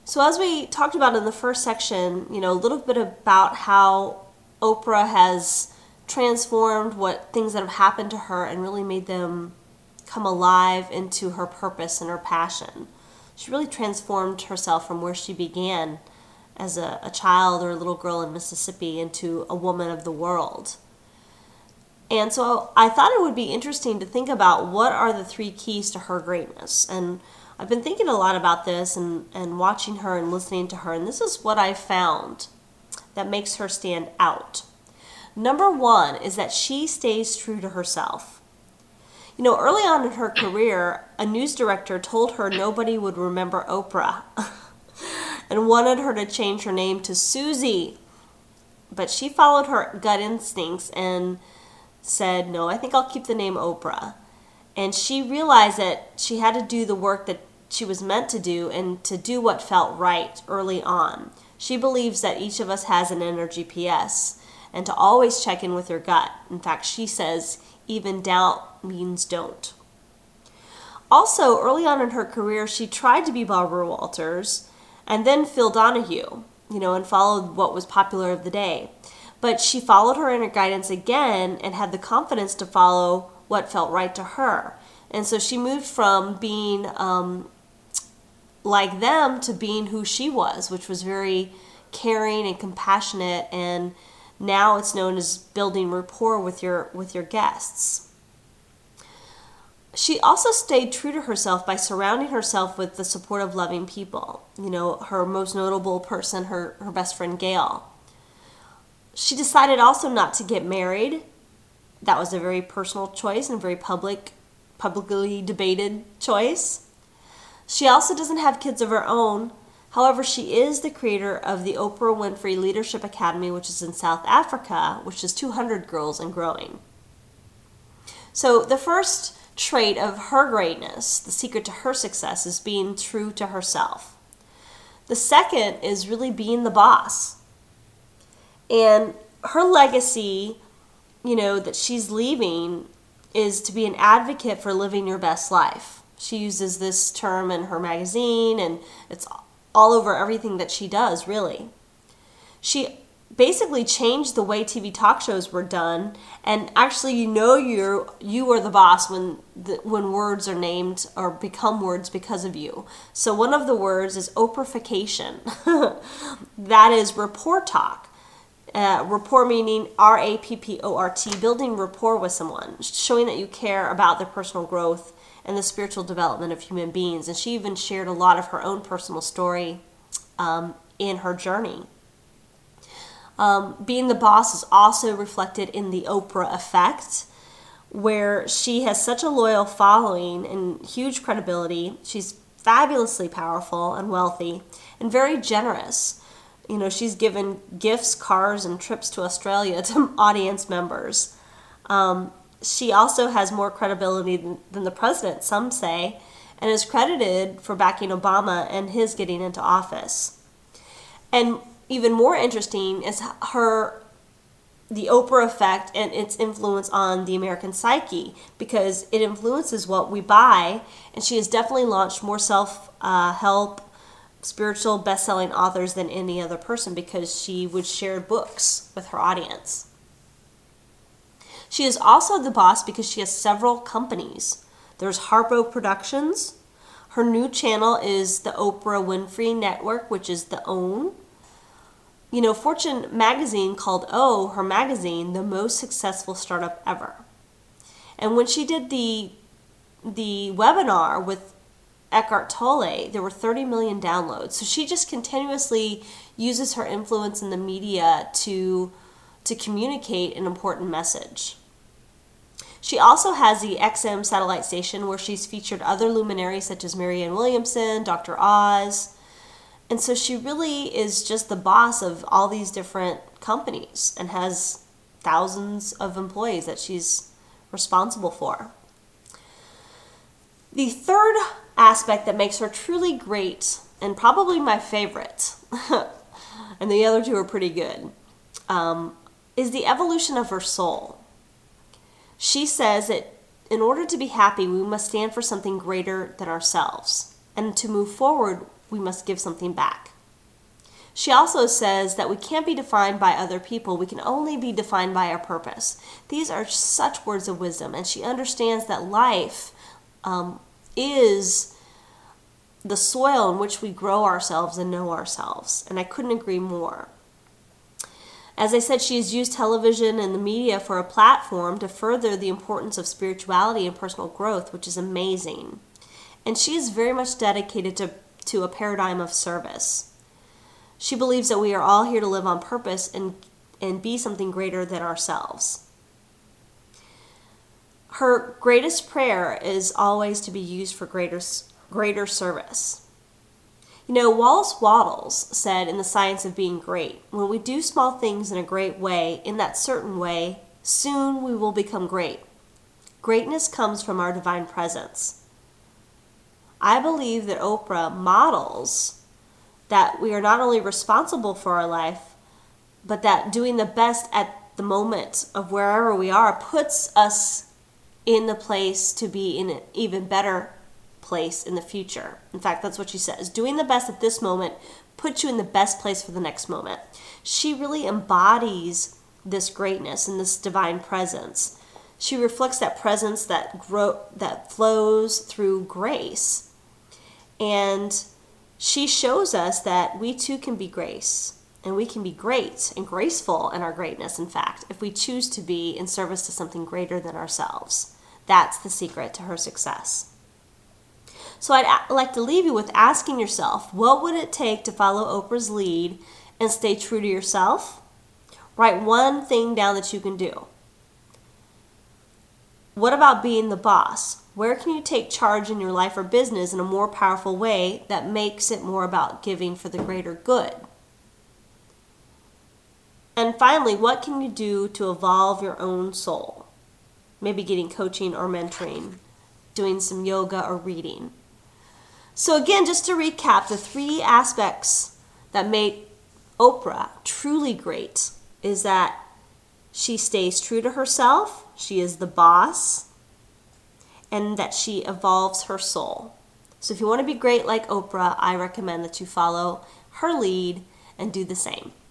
So as we talked about in the first section, a little bit about how Oprah has transformed what things that have happened to her and really made them come alive into her purpose and her passion. She really transformed herself from where she began as a child or a little girl in Mississippi into a woman of the world. And so I thought it would be interesting to think about what are the 3 keys to her greatness. And I've been thinking a lot about this and watching her and listening to her, and this is what I found that makes her stand out. Number 1 is that she stays true to herself. Early on in her career, a news director told her nobody would remember Oprah and wanted her to change her name to Susie. But she followed her gut instincts and said, no, I think I'll keep the name Oprah. And she realized that she had to do the work that she was meant to do and to do what felt right early on. She believes that each of us has an inner GPS and to always check in with your gut. In fact, she says even doubt means don't. Also, early on in her career, she tried to be Barbara Walters and then Phil Donahue, and followed what was popular of the day. But she followed her inner guidance again and had the confidence to follow what felt right to her. And so she moved from being like them to being who she was, which was very caring and compassionate, and now it's known as building rapport with your guests. She also stayed true to herself by surrounding herself with the supportive, loving people. Her most notable person, her best friend Gail. She decided also not to get married. That was a very personal choice and a very publicly debated choice. She also doesn't have kids of her own. However, she is the creator of the Oprah Winfrey Leadership Academy, which is in South Africa, which is 200 girls and growing. So the first trait of her greatness, the secret to her success, is being true to herself. The second is really being the boss. And her legacy, that she's leaving is to be an advocate for living your best life. She uses this term in her magazine, and it's all over everything that she does, really. She basically changed the way TV talk shows were done, and actually you are the boss when words are named or become words because of you. So one of the words is Oprahfication. That is rapport talk. Rapport meaning R-A-P-P-O-R-T, building rapport with someone, showing that you care about their personal growth and the spiritual development of human beings. And she even shared a lot of her own personal story in her journey. Being the boss is also reflected in the Oprah effect, where she has such a loyal following and huge credibility. She's fabulously powerful and wealthy and very generous. She's given gifts, cars, and trips to Australia to audience members. She also has more credibility than the president, some say, and is credited for backing Obama and his getting into office. And even more interesting is the Oprah effect and its influence on the American psyche, because it influences what we buy, and she has definitely launched more self-help, spiritual best-selling authors than any other person, because she would share books with her audience. She is also the boss because she has several companies. There's Harpo Productions. Her new channel is the Oprah Winfrey Network, which is the OWN. Fortune magazine called her magazine the most successful startup ever. And when she did the webinar with Eckhart Tolle, there were 30 million downloads. So she just continuously uses her influence in the media to communicate an important message. She also has the XM satellite station where she's featured other luminaries such as Marianne Williamson, Dr. Oz. And so she really is just the boss of all these different companies and has thousands of employees that she's responsible for. The third aspect that makes her truly great, and probably my favorite, and the other two are pretty good, is the evolution of her soul. She says that in order to be happy, we must stand for something greater than ourselves. And to move forward, we must give something back. She also says that we can't be defined by other people. We can only be defined by our purpose. These are such words of wisdom, and she understands that life is the soil in which we grow ourselves and know ourselves, and I couldn't agree more. As I said, she has used television and the media for a platform to further the importance of spirituality and personal growth, which is amazing. And she is very much dedicated to a paradigm of service. She believes that we are all here to live on purpose and be something greater than ourselves. Her greatest prayer is always to be used for greater service. You know, Wallace Wattles said in The Science of Being Great, when we do small things in a great way, in that certain way, soon we will become great. Greatness comes from our divine presence. I believe that Oprah models that we are not only responsible for our life, but that doing the best at the moment of wherever we are puts us in the place to be in an even better place in the future. In fact, that's what she says. Doing the best at this moment puts you in the best place for the next moment. She really embodies this greatness and this divine presence. She reflects that presence that flows through grace. And she shows us that we too can be grace, and we can be great and graceful in our greatness, in fact, if we choose to be in service to something greater than ourselves. That's the secret to her success. So I'd like to leave you with asking yourself, what would it take to follow Oprah's lead and stay true to yourself? Write one thing down that you can do. What about being the boss? Where can you take charge in your life or business in a more powerful way that makes it more about giving for the greater good? And finally, what can you do to evolve your own soul? Maybe getting coaching or mentoring, doing some yoga or reading. So again, just to recap, the 3 aspects that make Oprah truly great is that she stays true to herself, she is the boss, and that she evolves her soul. So if you want to be great like Oprah, I recommend that you follow her lead and do the same.